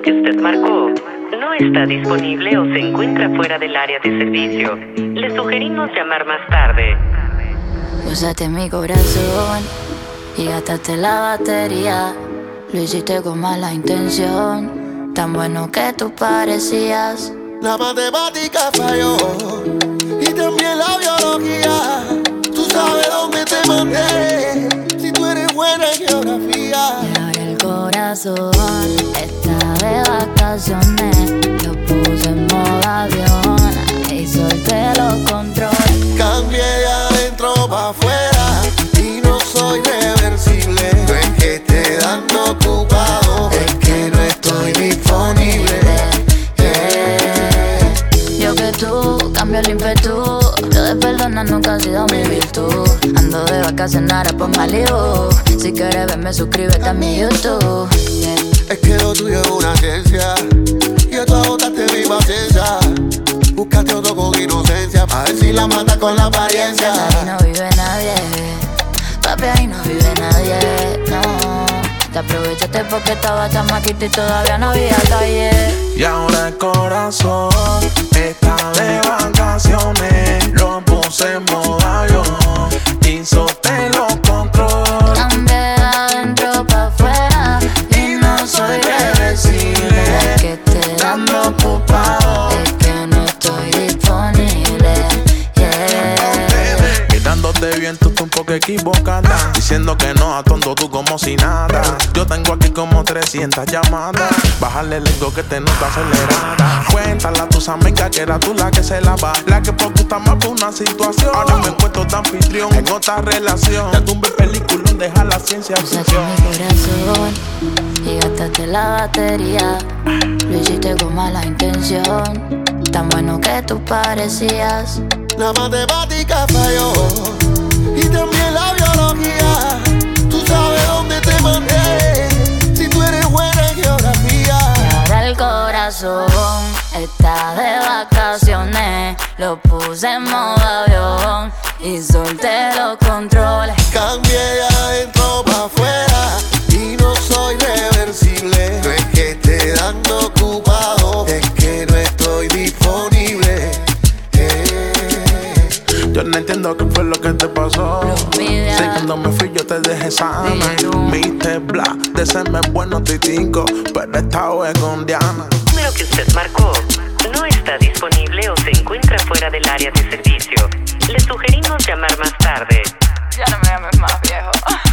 número que usted marcó no está disponible o se encuentra fuera del área de servicio. Le sugerimos llamar más tarde. Usaste mi corazón y gastaste la batería. Lo hiciste con mala intención, tan bueno que tú parecías. La matemática falló y también la biología. Tú sabes dónde te mandé, si tú eres buena en geografía. Y ahora el corazón está de vacaciones. Lo puse en modo avión y solté los controles. Cambié de adentro pa' afuera y no soy reversible. No es que esté dando ocupado, es que no estoy disponible. Yo que tú, cambio el ímpetu. Lo de perdonar nunca ha sido mi virtud. Ando de vacaciones ahora por Malibu. Si quieres verme, suscríbete a mi YouTube. Es que lo tuyo es una ciencia y tú agotaste mi paciencia. Buscaste otro con inocencia, a ver si la matas con la apariencia. Ahí no vive nadie, papi, ahí no vive nadie, no. Te aprovechaste porque estaba chamaquita y todavía no había calle. Y ahora el corazón está de vacaciones. Lo puse en modo avión y solté los controles. Cambié de adentro pa' afuera y no soy reversible. Es que te dando ocupado, es que no estoy disponible, yeah. Quedándote bien, tú estás un poco equivocada, diciendo que no a tonto tú como si nada. Yo tengo aquí como 300 llamadas. Bájale el ego que te nota acelerada. Cuéntale a tus amigas que era tú la que se la va, la que por gusta más por una situación. Ahora me encuentro de anfitrión en otra relación. Ya tumbé película, deja la ciencia Usaste ficción. mi corazón y gastaste la batería. Lo hiciste con mala intención, tan bueno que tú parecías. La matemática falló y también la biología. Tú sabes dónde te mandé, si tú eres buena en geografía. Y ahora el corazón está de vacaciones. Lo puse en modo avión y solté los controles. Cambié de adentro pa' afuera y no soy reversible. No es que esté dando ocupado, es que no estoy disponible. Yo no entiendo qué fue lo que te pasó. Mira. Sé cuando me fui yo te dejé sana. Mira. Miste bla, de serme bueno titinco, pero esta vez con Diana. El número que usted marcó no está disponible o se encuentra fuera del área de servicio. Le sugerimos llamar más tarde. Ya no me llames más, viejo.